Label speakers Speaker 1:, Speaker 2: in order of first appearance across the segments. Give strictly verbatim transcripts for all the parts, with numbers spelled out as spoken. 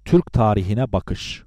Speaker 1: Türk tarihine bakış.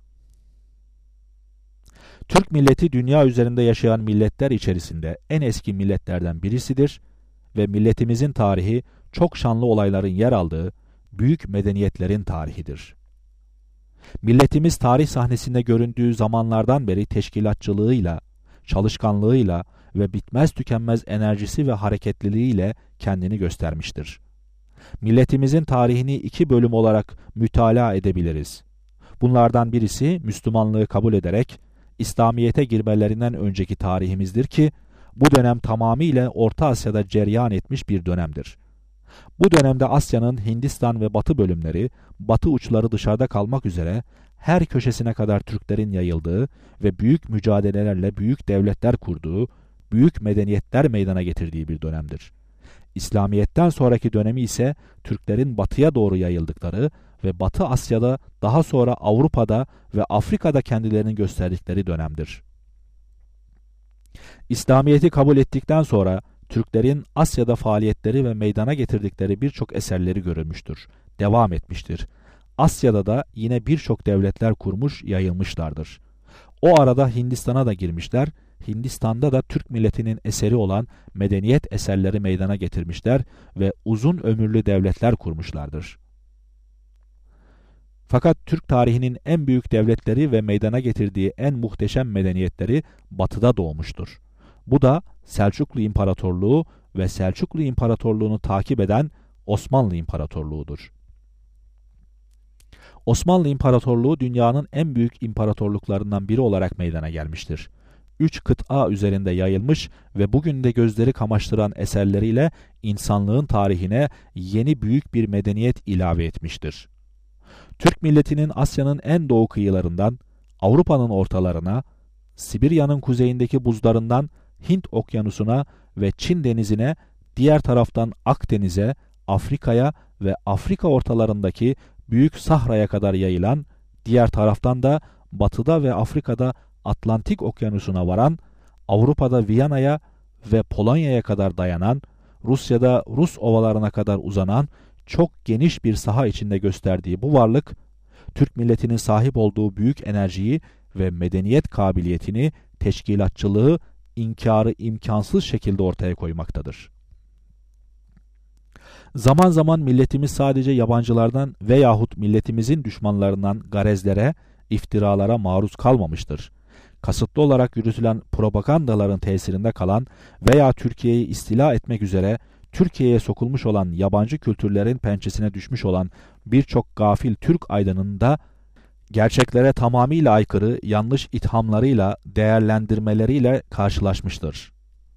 Speaker 1: Türk milleti dünya üzerinde yaşayan milletler içerisinde en eski milletlerden birisidir ve milletimizin tarihi çok şanlı olayların yer aldığı büyük medeniyetlerin tarihidir. Milletimiz tarih sahnesinde göründüğü zamanlardan beri teşkilatçılığıyla, çalışkanlığıyla ve bitmez tükenmez enerjisi ve hareketliliğiyle kendini göstermiştir. Milletimizin tarihini iki bölüm olarak mütalaa edebiliriz. Bunlardan birisi Müslümanlığı kabul ederek İslamiyet'e girmelerinden önceki tarihimizdir ki bu dönem tamamıyla Orta Asya'da cereyan etmiş bir dönemdir. Bu dönemde Asya'nın Hindistan ve Batı bölümleri, batı uçları dışarıda kalmak üzere her köşesine kadar Türklerin yayıldığı ve büyük mücadelelerle büyük devletler kurduğu, büyük medeniyetler meydana getirdiği bir dönemdir. İslamiyet'ten sonraki dönemi ise Türklerin batıya doğru yayıldıkları ve Batı Asya'da, daha sonra Avrupa'da ve Afrika'da kendilerini gösterdikleri dönemdir. İslamiyet'i kabul ettikten sonra Türklerin Asya'da faaliyetleri ve meydana getirdikleri birçok eserleri görülmüştür, devam etmiştir. Asya'da da yine birçok devletler kurmuş, yayılmışlardır. O arada Hindistan'a da girmişler, Hindistan'da da Türk milletinin eseri olan medeniyet eserleri meydana getirmişler ve uzun ömürlü devletler kurmuşlardır. Fakat Türk tarihinin en büyük devletleri ve meydana getirdiği en muhteşem medeniyetleri batıda doğmuştur. Bu da Selçuklu İmparatorluğu ve Selçuklu İmparatorluğunu takip eden Osmanlı İmparatorluğu'dur. Osmanlı İmparatorluğu dünyanın en büyük imparatorluklarından biri olarak meydana gelmiştir. Üç kıta üzerinde yayılmış ve bugün de gözleri kamaştıran eserleriyle insanlığın tarihine yeni büyük bir medeniyet ilave etmiştir. Türk milletinin Asya'nın en doğu kıyılarından Avrupa'nın ortalarına, Sibirya'nın kuzeyindeki buzlarından Hint okyanusuna ve Çin denizine, diğer taraftan Akdeniz'e, Afrika'ya ve Afrika ortalarındaki Büyük Sahra'ya kadar yayılan, diğer taraftan da batıda ve Afrika'da Atlantik okyanusuna varan, Avrupa'da Viyana'ya ve Polonya'ya kadar dayanan, Rusya'da Rus ovalarına kadar uzanan çok geniş bir saha içinde gösterdiği bu varlık, Türk milletinin sahip olduğu büyük enerjiyi ve medeniyet kabiliyetini, teşkilatçılığı, inkarı imkansız şekilde ortaya koymaktadır. Zaman zaman milletimiz sadece yabancılardan veyahut milletimizin düşmanlarından garezlere, iftiralara maruz kalmamıştır. Kasıtlı olarak yürütülen propagandaların tesirinde kalan veya Türkiye'yi istila etmek üzere Türkiye'ye sokulmuş olan yabancı kültürlerin pençesine düşmüş olan birçok gafil Türk aydınının da gerçeklere tamamıyla aykırı yanlış ithamlarıyla, değerlendirmeleriyle karşılaşmıştır.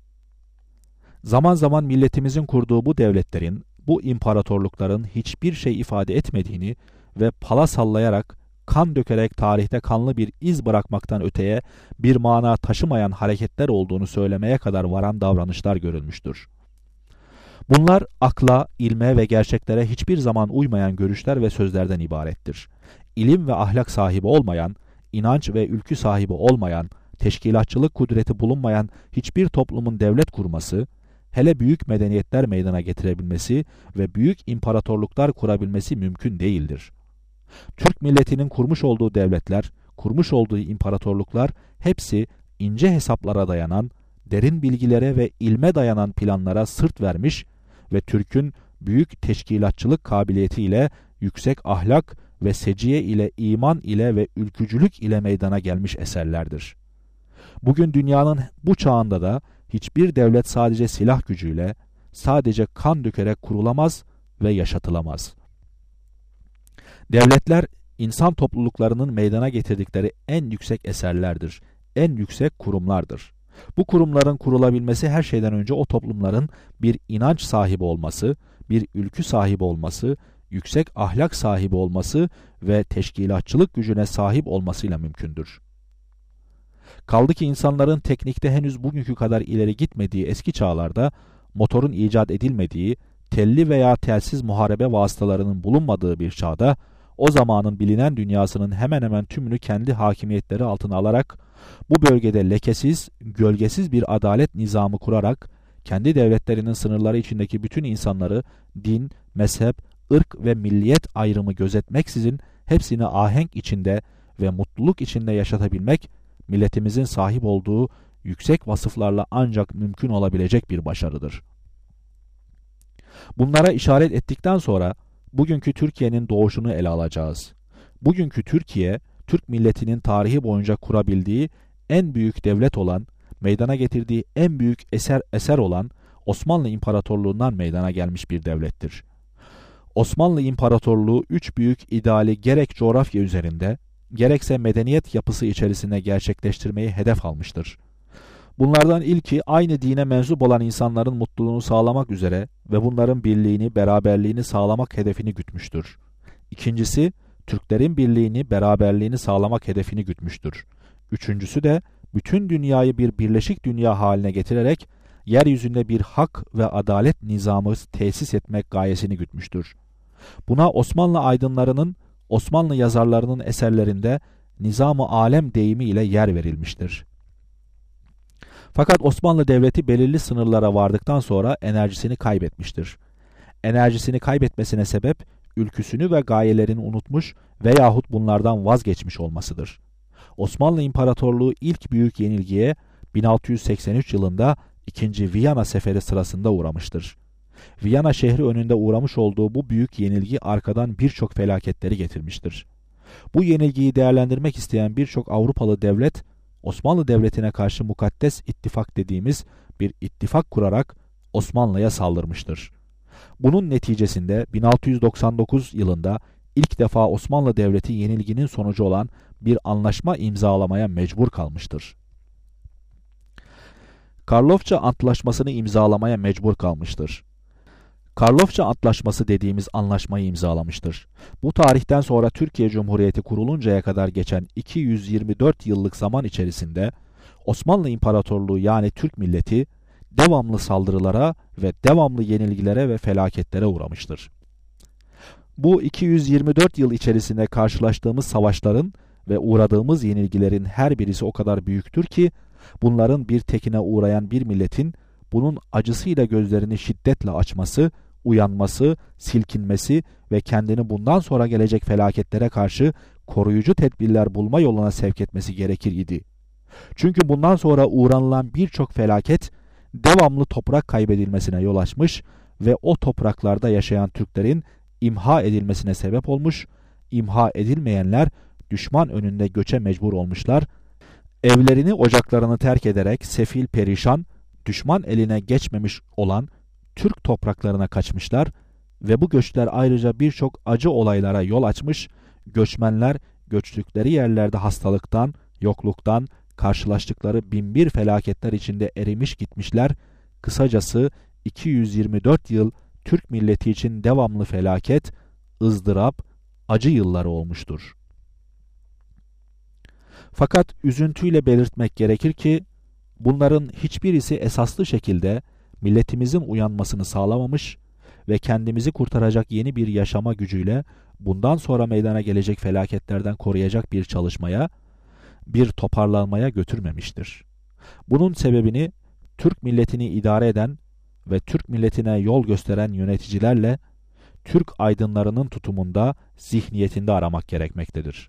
Speaker 1: Zaman zaman milletimizin kurduğu bu devletlerin, bu imparatorlukların hiçbir şey ifade etmediğini ve pala sallayarak, kan dökerek tarihte kanlı bir iz bırakmaktan öteye bir mana taşımayan hareketler olduğunu söylemeye kadar varan davranışlar görülmüştür. Bunlar akla, ilme ve gerçeklere hiçbir zaman uymayan görüşler ve sözlerden ibarettir. İlim ve ahlak sahibi olmayan, inanç ve ülkü sahibi olmayan, teşkilatçılık kudreti bulunmayan hiçbir toplumun devlet kurması, hele büyük medeniyetler meydana getirebilmesi ve büyük imparatorluklar kurabilmesi mümkün değildir. Türk milletinin kurmuş olduğu devletler, kurmuş olduğu imparatorluklar hepsi ince hesaplara dayanan, derin bilgilere ve ilme dayanan planlara sırt vermiş ve Türk'ün büyük teşkilatçılık kabiliyetiyle, yüksek ahlak ve seciye ile, iman ile ve ülkücülük ile meydana gelmiş eserlerdir. Bugün dünyanın bu çağında da hiçbir devlet sadece silah gücüyle, sadece kan dökerek kurulamaz ve yaşatılamaz. Devletler, insan topluluklarının meydana getirdikleri en yüksek eserlerdir, en yüksek kurumlardır. Bu kurumların kurulabilmesi her şeyden önce o toplumların bir inanç sahibi olması, bir ülkü sahibi olması, yüksek ahlak sahibi olması ve teşkilatçılık gücüne sahip olmasıyla mümkündür. Kaldı ki insanların teknikte henüz bugünkü kadar ileri gitmediği eski çağlarda motorun icat edilmediği, telli veya telsiz muharebe vasıtalarının bulunmadığı bir çağda, o zamanın bilinen dünyasının hemen hemen tümünü kendi hakimiyetleri altına alarak, bu bölgede lekesiz, gölgesiz bir adalet nizamı kurarak, kendi devletlerinin sınırları içindeki bütün insanları din, mezhep, ırk ve milliyet ayrımı gözetmeksizin hepsini ahenk içinde ve mutluluk içinde yaşatabilmek, milletimizin sahip olduğu yüksek vasıflarla ancak mümkün olabilecek bir başarıdır. Bunlara işaret ettikten sonra bugünkü Türkiye'nin doğuşunu ele alacağız. Bugünkü Türkiye, Türk milletinin tarihi boyunca kurabildiği en büyük devlet olan, meydana getirdiği en büyük eser eser olan Osmanlı İmparatorluğundan meydana gelmiş bir devlettir. Osmanlı İmparatorluğu üç büyük ideali gerek coğrafya üzerinde, gerekse medeniyet yapısı içerisinde gerçekleştirmeyi hedef almıştır. Bunlardan ilki aynı dine mensup olan insanların mutluluğunu sağlamak üzere ve bunların birliğini, beraberliğini sağlamak hedefini gütmüştür. İkincisi, Türklerin birliğini, beraberliğini sağlamak hedefini gütmüştür. Üçüncüsü de bütün dünyayı bir birleşik dünya haline getirerek yeryüzünde bir hak ve adalet nizamı tesis etmek gayesini gütmüştür. Buna Osmanlı aydınlarının, Osmanlı yazarlarının eserlerinde nizam-ı alem deyimiyle yer verilmiştir. Fakat Osmanlı Devleti belirli sınırlara vardıktan sonra enerjisini kaybetmiştir. Enerjisini kaybetmesine sebep, ülküsünü ve gayelerini unutmuş veyahut bunlardan vazgeçmiş olmasıdır. Osmanlı İmparatorluğu ilk büyük yenilgiye bin altı yüz seksen üç yılında ikinci. Viyana Seferi sırasında uğramıştır. Viyana şehri önünde uğramış olduğu bu büyük yenilgi arkadan birçok felaketleri getirmiştir. Bu yenilgiyi değerlendirmek isteyen birçok Avrupalı devlet, Osmanlı Devleti'ne karşı mukaddes ittifak dediğimiz bir ittifak kurarak Osmanlı'ya saldırmıştır. Bunun neticesinde bin altı yüz doksan dokuz yılında ilk defa Osmanlı Devleti yenilginin sonucu olan bir anlaşma imzalamaya mecbur kalmıştır. Karlofça Antlaşması'nı imzalamaya mecbur kalmıştır. Karlofça Antlaşması dediğimiz anlaşmayı imzalamıştır. Bu tarihten sonra Türkiye Cumhuriyeti kuruluncaya kadar geçen iki yüz yirmi dört yıllık zaman içerisinde Osmanlı İmparatorluğu yani Türk milleti devamlı saldırılara ve devamlı yenilgilere ve felaketlere uğramıştır. Bu iki yüz yirmi dört yıl içerisinde karşılaştığımız savaşların ve uğradığımız yenilgilerin her birisi o kadar büyüktür ki bunların bir tekine uğrayan bir milletin bunun acısıyla gözlerini şiddetle açması, uyanması, silkinmesi ve kendini bundan sonra gelecek felaketlere karşı koruyucu tedbirler bulma yoluna sevk etmesi gerekir idi. Çünkü bundan sonra uğranılan birçok felaket devamlı toprak kaybedilmesine yol açmış ve o topraklarda yaşayan Türklerin imha edilmesine sebep olmuş, imha edilmeyenler düşman önünde göçe mecbur olmuşlar, evlerini ocaklarını terk ederek sefil perişan, düşman eline geçmemiş olan Türk topraklarına kaçmışlar ve bu göçler ayrıca birçok acı olaylara yol açmış, göçmenler göçtükleri yerlerde hastalıktan, yokluktan, karşılaştıkları binbir felaketler içinde erimiş gitmişler. Kısacası iki yüz yirmi dört yıl Türk milleti için devamlı felaket, ızdırap, acı yılları olmuştur. Fakat üzüntüyle belirtmek gerekir ki bunların hiçbirisi esaslı şekilde milletimizin uyanmasını sağlamamış ve kendimizi kurtaracak yeni bir yaşama gücüyle bundan sonra meydana gelecek felaketlerden koruyacak bir çalışmaya, bir toparlanmaya götürmemiştir. Bunun sebebini Türk milletini idare eden ve Türk milletine yol gösteren yöneticilerle Türk aydınlarının tutumunda, zihniyetinde aramak gerekmektedir.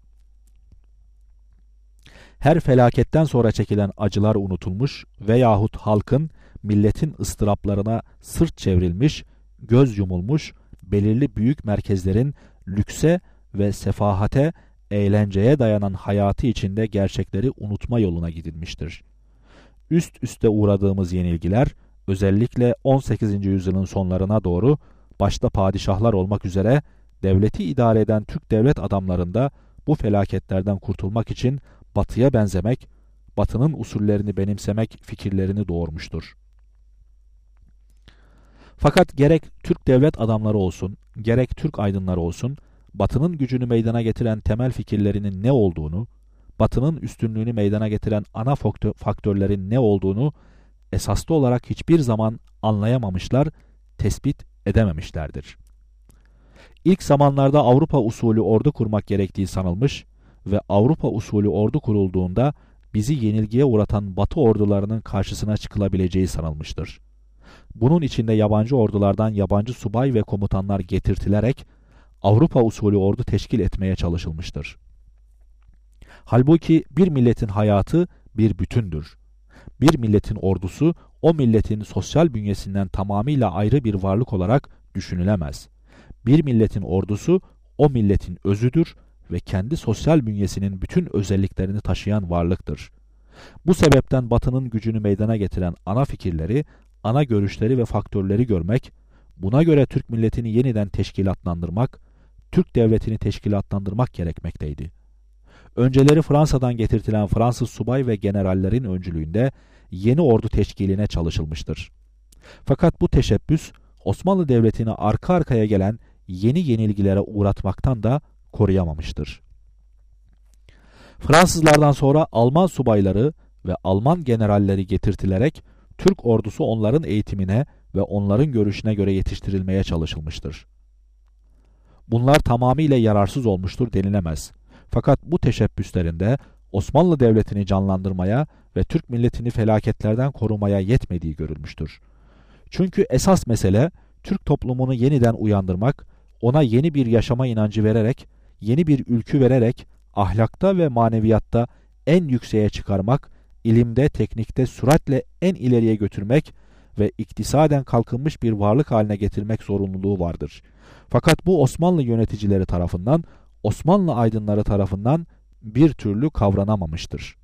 Speaker 1: Her felaketten sonra çekilen acılar unutulmuş veyahut halkın, milletin ıstıraplarına sırt çevrilmiş, göz yumulmuş, belirli büyük merkezlerin lükse ve sefahate, eğlenceye dayanan hayatı içinde gerçekleri unutma yoluna gidilmiştir. Üst üste uğradığımız yenilgiler, özellikle on sekizinci yüzyılın sonlarına doğru, başta padişahlar olmak üzere, devleti idare eden Türk devlet adamlarında bu felaketlerden kurtulmak için Batı'ya benzemek, Batı'nın usullerini benimsemek fikirlerini doğurmuştur. Fakat gerek Türk devlet adamları olsun, gerek Türk aydınları olsun, Batı'nın gücünü meydana getiren temel fikirlerinin ne olduğunu, Batı'nın üstünlüğünü meydana getiren ana faktörlerin ne olduğunu esaslı olarak hiçbir zaman anlayamamışlar, tespit edememişlerdir. İlk zamanlarda Avrupa usulü ordu kurmak gerektiği sanılmış ve Avrupa usulü ordu kurulduğunda bizi yenilgiye uğratan Batı ordularının karşısına çıkılabileceği sanılmıştır. Bunun içinde yabancı ordulardan yabancı subay ve komutanlar getirtilerek Avrupa usulü ordu teşkil etmeye çalışılmıştır. Halbuki bir milletin hayatı bir bütündür. Bir milletin ordusu o milletin sosyal bünyesinden tamamıyla ayrı bir varlık olarak düşünülemez. Bir milletin ordusu o milletin özüdür ve kendi sosyal bünyesinin bütün özelliklerini taşıyan varlıktır. Bu sebepten Batı'nın gücünü meydana getiren ana fikirleri, ana görüşleri ve faktörleri görmek, buna göre Türk milletini yeniden teşkilatlandırmak, Türk devletini teşkilatlandırmak gerekmekteydi. Önceleri Fransa'dan getirtilen Fransız subay ve generallerin öncülüğünde yeni ordu teşkiline çalışılmıştır. Fakat bu teşebbüs Osmanlı Devleti'ni arka arkaya gelen yeni yenilgilere uğratmaktan da koruyamamıştır. Fransızlardan sonra Alman subayları ve Alman generalleri getirtilerek Türk ordusu onların eğitimine ve onların görüşüne göre yetiştirilmeye çalışılmıştır. Bunlar tamamıyla yararsız olmuştur denilemez. Fakat bu teşebbüslerinde Osmanlı Devleti'ni canlandırmaya ve Türk milletini felaketlerden korumaya yetmediği görülmüştür. Çünkü esas mesele Türk toplumunu yeniden uyandırmak, ona yeni bir yaşama inancı vererek, yeni bir ülkü vererek, ahlakta ve maneviyatta en yükseğe çıkarmak, ilimde, teknikte süratle en ileriye götürmek ve iktisaden kalkınmış bir varlık haline getirmek zorunluluğu vardır. Fakat bu Osmanlı yöneticileri tarafından, Osmanlı aydınları tarafından bir türlü kavranamamıştır.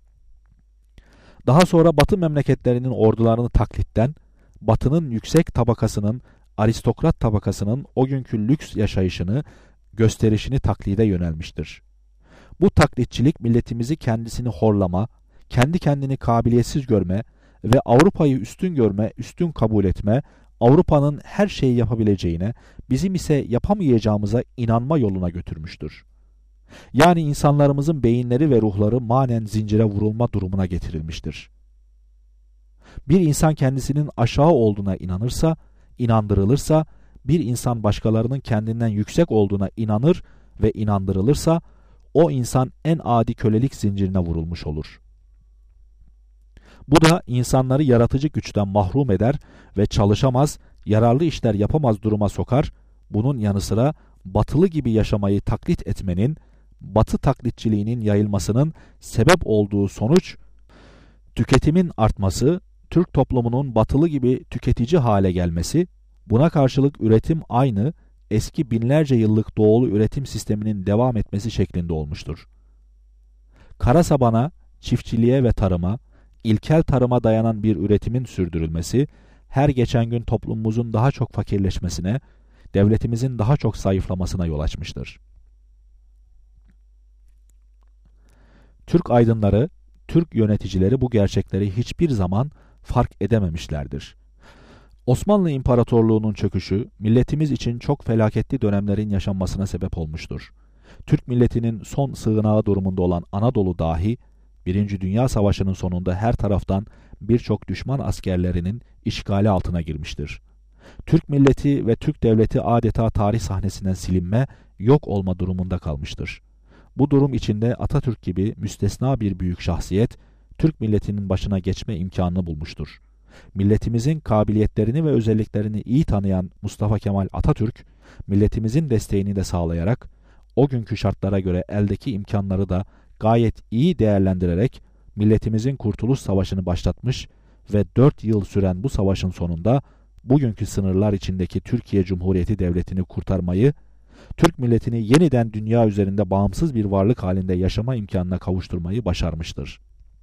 Speaker 1: Daha sonra Batı memleketlerinin ordularını taklitten, Batı'nın yüksek tabakasının, aristokrat tabakasının o günkü lüks yaşayışını, gösterişini taklide yönelmiştir. Bu taklitçilik milletimizi kendisini horlama, kendi kendini kabiliyetsiz görme ve Avrupa'yı üstün görme, üstün kabul etme, Avrupa'nın her şeyi yapabileceğine, bizim ise yapamayacağımıza inanma yoluna götürmüştür. Yani insanlarımızın beyinleri ve ruhları manen zincire vurulma durumuna getirilmiştir. Bir insan kendisinin aşağı olduğuna inanırsa, inandırılırsa, bir insan başkalarının kendinden yüksek olduğuna inanır ve inandırılırsa, o insan en adi kölelik zincirine vurulmuş olur. Bu da insanları yaratıcı güçten mahrum eder ve çalışamaz, yararlı işler yapamaz duruma sokar. Bunun yanı sıra batılı gibi yaşamayı taklit etmenin, batı taklitçiliğinin yayılmasının sebep olduğu sonuç, tüketimin artması, Türk toplumunun batılı gibi tüketici hale gelmesi, buna karşılık üretim aynı, eski binlerce yıllık doğulu üretim sisteminin devam etmesi şeklinde olmuştur. Karasabana, çiftçiliğe ve tarıma, ilkel tarıma dayanan bir üretimin sürdürülmesi, her geçen gün toplumumuzun daha çok fakirleşmesine, devletimizin daha çok zayıflamasına yol açmıştır. Türk aydınları, Türk yöneticileri bu gerçekleri hiçbir zaman fark edememişlerdir. Osmanlı İmparatorluğu'nun çöküşü, milletimiz için çok felaketli dönemlerin yaşanmasına sebep olmuştur. Türk milletinin son sığınağı durumunda olan Anadolu dahi, Birinci Dünya Savaşı'nın sonunda her taraftan birçok düşman askerlerinin işgali altına girmiştir. Türk milleti ve Türk devleti adeta tarih sahnesinden silinme, yok olma durumunda kalmıştır. Bu durum içinde Atatürk gibi müstesna bir büyük şahsiyet, Türk milletinin başına geçme imkanını bulmuştur. Milletimizin kabiliyetlerini ve özelliklerini iyi tanıyan Mustafa Kemal Atatürk, milletimizin desteğini de sağlayarak, o günkü şartlara göre eldeki imkanları da gayet iyi değerlendirerek milletimizin Kurtuluş Savaşı'nı başlatmış ve dört yıl süren bu savaşın sonunda bugünkü sınırlar içindeki Türkiye Cumhuriyeti Devleti'ni kurtarmayı, Türk milletini yeniden dünya üzerinde bağımsız bir varlık halinde yaşama imkanına kavuşturmayı başarmıştır.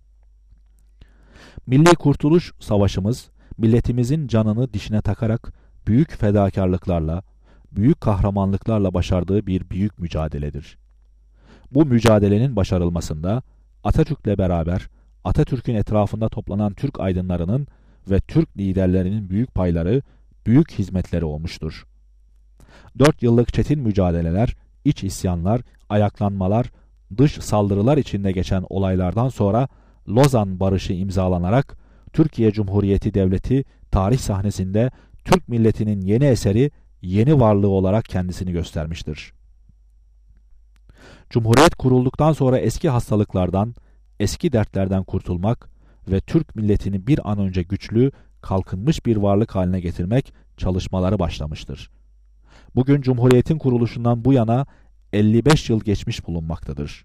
Speaker 1: Milli Kurtuluş Savaşımız, milletimizin canını dişine takarak büyük fedakarlıklarla, büyük kahramanlıklarla başardığı bir büyük mücadeledir. Bu mücadelenin başarılmasında Atatürk'le beraber Atatürk'ün etrafında toplanan Türk aydınlarının ve Türk liderlerinin büyük payları, büyük hizmetleri olmuştur. Dört yıllık çetin mücadeleler, iç isyanlar, ayaklanmalar, dış saldırılar içinde geçen olaylardan sonra Lozan Barışı imzalanarak Türkiye Cumhuriyeti Devleti tarih sahnesinde Türk milletinin yeni eseri, yeni varlığı olarak kendisini göstermiştir. Cumhuriyet kurulduktan sonra eski hastalıklardan, eski dertlerden kurtulmak ve Türk milletini bir an önce güçlü, kalkınmış bir varlık haline getirmek çalışmaları başlamıştır. Bugün Cumhuriyet'in kuruluşundan bu yana elli beş yıl geçmiş bulunmaktadır.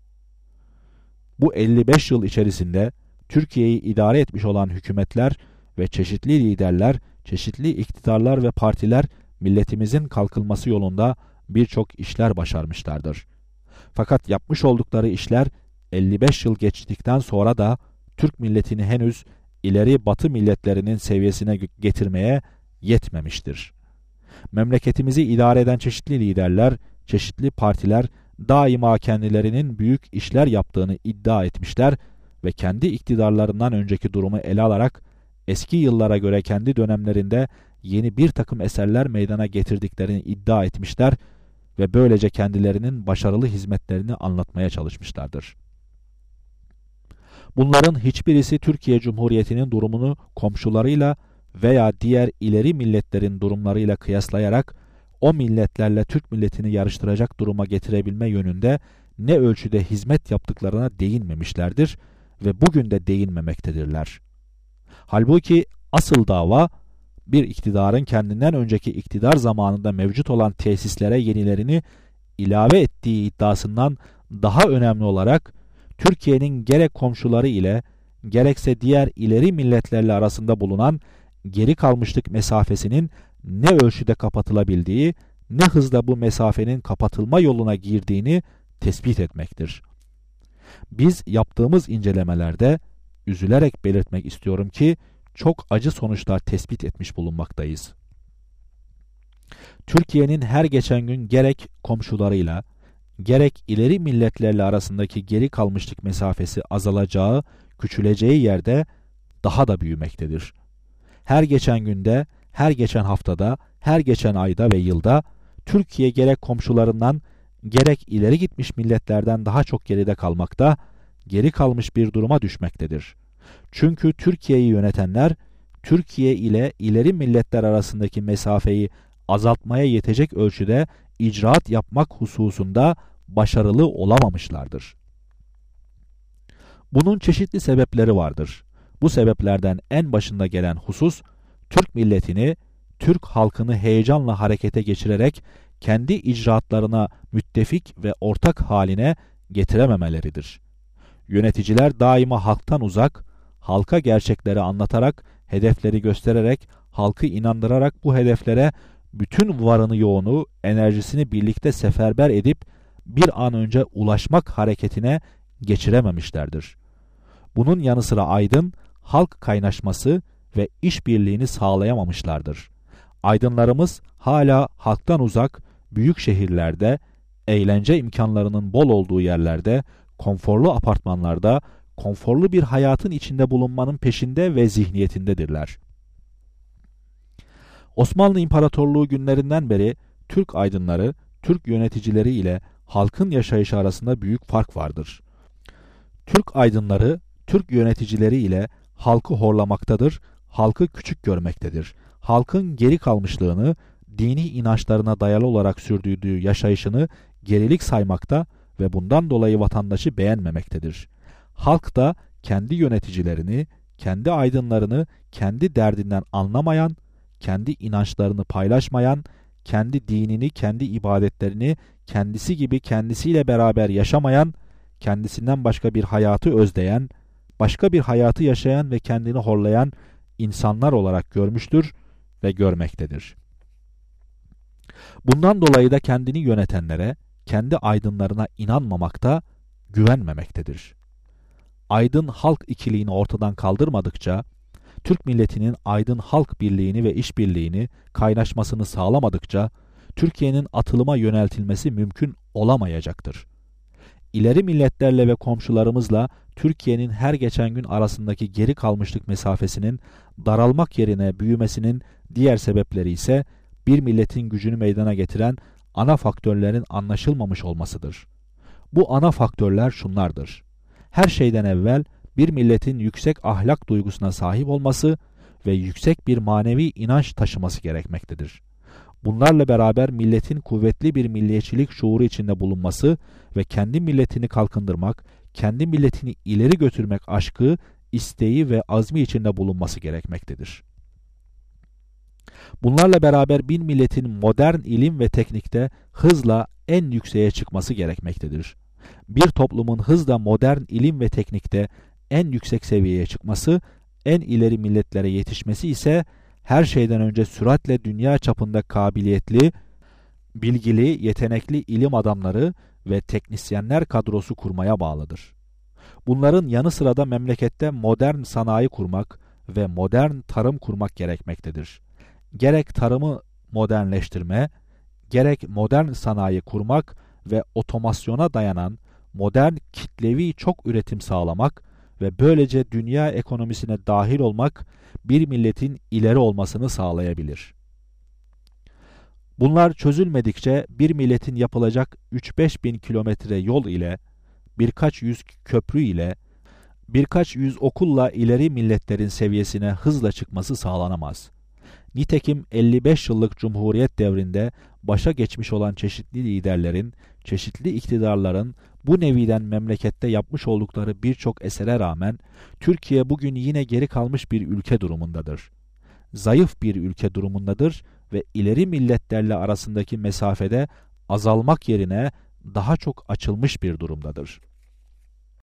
Speaker 1: Bu elli beş yıl içerisinde Türkiye'yi idare etmiş olan hükümetler ve çeşitli liderler, çeşitli iktidarlar ve partiler milletimizin kalkınması yolunda birçok işler başarmışlardır. Fakat yapmış oldukları işler elli beş yıl geçtikten sonra da Türk milletini henüz ileri Batı milletlerinin seviyesine getirmeye yetmemiştir. Memleketimizi idare eden çeşitli liderler, çeşitli partiler daima kendilerinin büyük işler yaptığını iddia etmişler ve kendi iktidarlarından önceki durumu ele alarak eski yıllara göre kendi dönemlerinde yeni bir takım eserler meydana getirdiklerini iddia etmişler ve böylece kendilerinin başarılı hizmetlerini anlatmaya çalışmışlardır. Bunların hiçbirisi Türkiye Cumhuriyeti'nin durumunu komşularıyla veya diğer ileri milletlerin durumlarıyla kıyaslayarak o milletlerle Türk milletini yarıştıracak duruma getirebilme yönünde ne ölçüde hizmet yaptıklarına değinmemişlerdir ve bugün de değinmemektedirler. Halbuki asıl dava bir iktidarın kendinden önceki iktidar zamanında mevcut olan tesislere yenilerini ilave ettiği iddiasından daha önemli olarak Türkiye'nin gerek komşuları ile gerekse diğer ileri milletlerle arasında bulunan geri kalmışlık mesafesinin ne ölçüde kapatılabildiği, ne hızla bu mesafenin kapatılma yoluna girdiğini tespit etmektir. Biz yaptığımız incelemelerde üzülerek belirtmek istiyorum ki çok acı sonuçlar tespit etmiş bulunmaktayız. Türkiye'nin her geçen gün gerek komşularıyla, gerek ileri milletlerle arasındaki geri kalmışlık mesafesi azalacağı, küçüleceği yerde daha da büyümektedir. Her geçen günde, her geçen haftada, her geçen ayda ve yılda Türkiye gerek komşularından, gerek ileri gitmiş milletlerden daha çok geride kalmakta, geri kalmış bir duruma düşmektedir. Çünkü Türkiye'yi yönetenler, Türkiye ile ileri milletler arasındaki mesafeyi azaltmaya yetecek ölçüde icraat yapmak hususunda başarılı olamamışlardır. Bunun çeşitli sebepleri vardır. Bu sebeplerden en başında gelen husus, Türk milletini, Türk halkını heyecanla harekete geçirerek kendi icraatlarına müttefik ve ortak haline getirememeleridir. Yöneticiler daima halktan uzak, halka gerçekleri anlatarak, hedefleri göstererek, halkı inandırarak bu hedeflere bütün varını yoğunu, enerjisini birlikte seferber edip bir an önce ulaşmak hareketine geçirememişlerdir. Bunun yanı sıra aydın, halk kaynaşması ve işbirliğini sağlayamamışlardır. Aydınlarımız hala halktan uzak, büyük şehirlerde, eğlence imkanlarının bol olduğu yerlerde, konforlu apartmanlarda, konforlu bir hayatın içinde bulunmanın peşinde ve zihniyetindedirler. Osmanlı İmparatorluğu günlerinden beri Türk aydınları, Türk yöneticileri ile halkın yaşayışı arasında büyük fark vardır. Türk aydınları, Türk yöneticileri ile halkı horlamaktadır, halkı küçük görmektedir. Halkın geri kalmışlığını, dini inançlarına dayalı olarak sürdürdüğü yaşayışını gerilik saymakta ve bundan dolayı vatandaşı beğenmemektedir. Halk da kendi yöneticilerini, kendi aydınlarını kendi derdinden anlamayan, kendi inançlarını paylaşmayan, kendi dinini, kendi ibadetlerini kendisi gibi kendisiyle beraber yaşamayan, kendisinden başka bir hayatı özleyen, başka bir hayatı yaşayan ve kendini horlayan insanlar olarak görmüştür ve görmektedir. Bundan dolayı da kendini yönetenlere, kendi aydınlarına inanmamakta, güvenmemektedir. Aydın halk ikiliğini ortadan kaldırmadıkça, Türk milletinin aydın halk birliğini ve işbirliğini, kaynaşmasını sağlamadıkça, Türkiye'nin atılıma yöneltilmesi mümkün olamayacaktır. İleri milletlerle ve komşularımızla Türkiye'nin her geçen gün arasındaki geri kalmışlık mesafesinin daralmak yerine büyümesinin diğer sebepleri ise bir milletin gücünü meydana getiren ana faktörlerin anlaşılmamış olmasıdır. Bu ana faktörler şunlardır: her şeyden evvel bir milletin yüksek ahlak duygusuna sahip olması ve yüksek bir manevi inanç taşıması gerekmektedir. Bunlarla beraber milletin kuvvetli bir milliyetçilik şuuru içinde bulunması ve kendi milletini kalkındırmak, kendi milletini ileri götürmek aşkı, isteği ve azmi içinde bulunması gerekmektedir. Bunlarla beraber bir milletin modern ilim ve teknikte hızla en yükseğe çıkması gerekmektedir. Bir toplumun hızla modern ilim ve teknikte en yüksek seviyeye çıkması, en ileri milletlere yetişmesi ise her şeyden önce süratle dünya çapında kabiliyetli, bilgili, yetenekli ilim adamları ve teknisyenler kadrosu kurmaya bağlıdır. Bunların yanı sıra da memlekette modern sanayi kurmak ve modern tarım kurmak gerekmektedir. Gerek tarımı modernleştirme, gerek modern sanayi kurmak ve otomasyona dayanan modern kitlevi çok üretim sağlamak ve böylece dünya ekonomisine dahil olmak bir milletin ileri olmasını sağlayabilir. Bunlar çözülmedikçe bir milletin yapılacak üç beş bin kilometre yol ile, birkaç yüz köprü ile, birkaç yüz okulla ileri milletlerin seviyesine hızla çıkması sağlanamaz. Nitekim elli beş yıllık Cumhuriyet devrinde başa geçmiş olan çeşitli liderlerin, çeşitli iktidarların bu neviden memlekette yapmış oldukları birçok esere rağmen Türkiye bugün yine geri kalmış bir ülke durumundadır. Zayıf bir ülke durumundadır ve ileri milletlerle arasındaki mesafede azalmak yerine daha çok açılmış bir durumdadır.